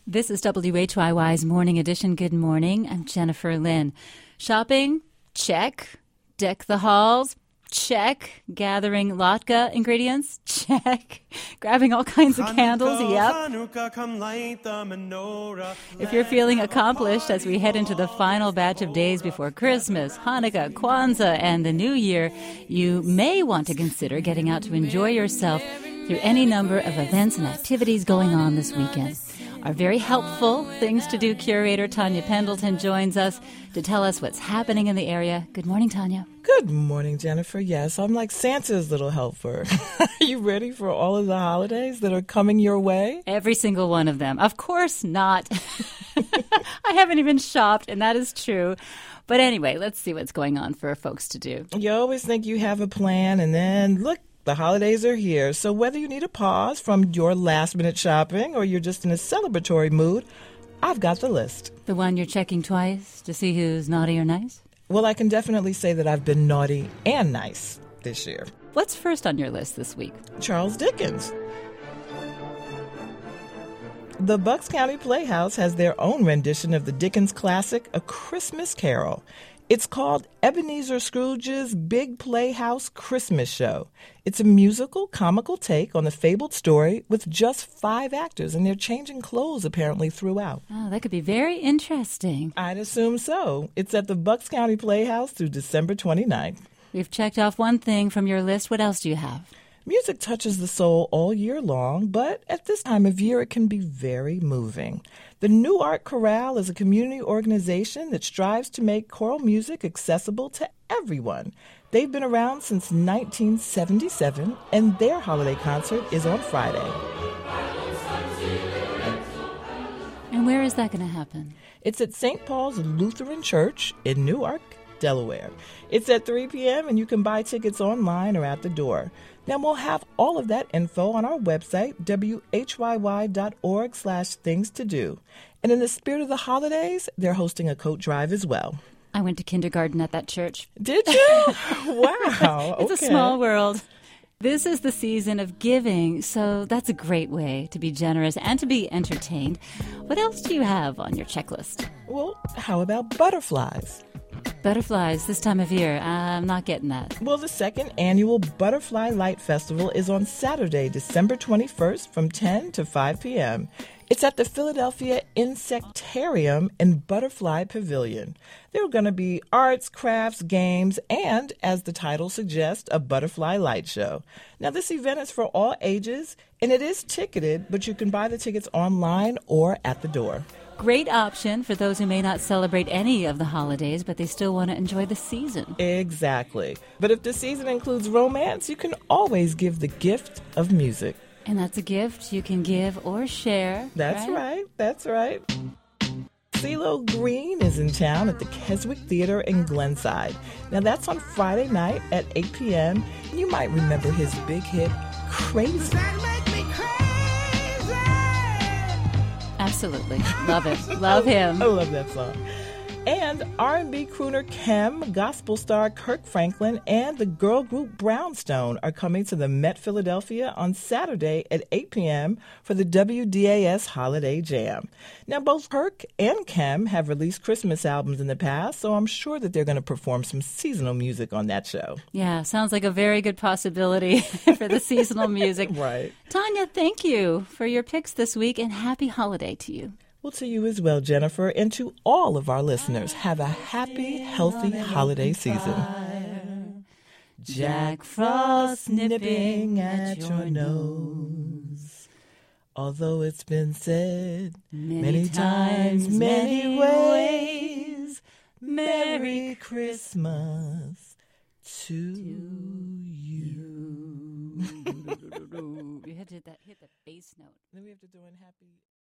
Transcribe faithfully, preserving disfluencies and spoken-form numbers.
This is W H Y Y's Morning Edition. Good morning. I'm Jennifer Lynn. Shopping? Check. Deck the halls? Check. Gathering latke ingredients? Check. Grabbing all kinds of candles? Yep. If you're feeling accomplished as we head into the final batch of days before Christmas, Hanukkah, Kwanzaa, and the New Year, you may want to consider getting out to enjoy yourself through any number of events and activities going on this weekend. Our very helpful Things to Do curator, Tanya Pendleton, joins us to tell us what's happening in the area. Good morning, Tanya. Good morning, Jennifer. Yes, I'm like Santa's little helper. Are you ready for all of the holidays that are coming your way? Every single one of them. Of course not. I haven't even shopped, and that is true. But anyway, let's see what's going on for folks to do. You always think you have a plan, and then look, the holidays are here. So whether you need a pause from your last-minute shopping or you're just in a celebratory mood, I've got the list. The one you're checking twice to see who's naughty or nice? Well, I can definitely say that I've been naughty and nice this year. What's first on your list this week? Charles Dickens. The Bucks County Playhouse has their own rendition of the Dickens classic, A Christmas Carol. It's called Ebenezer Scrooge's Big Playhouse Christmas Show. It's a musical, comical take on the fabled story with just five actors, and they're changing clothes apparently throughout. Oh, that could be very interesting. I'd assume so. It's at the Bucks County Playhouse through December twenty-ninth. We've checked off one thing from your list. What else do you have? Music touches the soul all year long, but at this time of year it can be very moving. The New Art Chorale is a community organization that strives to make choral music accessible to everyone. They've been around since nineteen seventy-seven, and their holiday concert is on Friday. And where is that going to happen? It's at Saint Paul's Lutheran Church in Newark, Delaware. It's at three p.m., and you can buy tickets online or at the door. Now, we'll have all of that info on our website, W H Y Y dot org slash things to do. And in the spirit of the holidays, they're hosting a coat drive as well. I went to kindergarten at that church. Did you? Wow. It's okay. a small world. This is the season of giving, so that's a great way to be generous and to be entertained. What else do you have on your checklist? Well, how about butterflies? Butterflies this time of year. I'm not getting that. Well, the second annual Butterfly Light Festival is on Saturday, December twenty-first from ten to five p.m. It's at the Philadelphia Insectarium and Butterfly Pavilion. There are going to be arts, crafts, games, and, as the title suggests, a butterfly light show. Now, this event is for all ages, and it is ticketed, but you can buy the tickets online or at the door. Great option for those who may not celebrate any of the holidays, but they still want to enjoy the season. Exactly. But if the season includes romance, you can always give the gift of music. And that's a gift you can give or share. That's right. right. That's right. CeeLo Green is in town at the Keswick Theater in Glenside. Now, that's on Friday night at eight p.m. You might remember his big hit, Crazy. Absolutely. Love it. Love him. I love that song. And R and B crooner Kem, gospel star Kirk Franklin, and the girl group Brownstone are coming to the Met Philadelphia on Saturday at eight p.m. for the W D A S Holiday Jam. Now, both Kirk and Kem have released Christmas albums in the past, so I'm sure that they're going to perform some seasonal music on that show. Yeah, sounds like a very good possibility for the seasonal music. Right. Tanya, thank you for your picks this week, and happy holiday to you. Well, to you as well, Jennifer, and to all of our listeners, have a happy, healthy holiday season. Jack Frost nipping at your nose. Although it's been said Many many times, times, many many ways, Merry Christmas to you. You had to hit that, hit the bass note. Then we have to do in happy...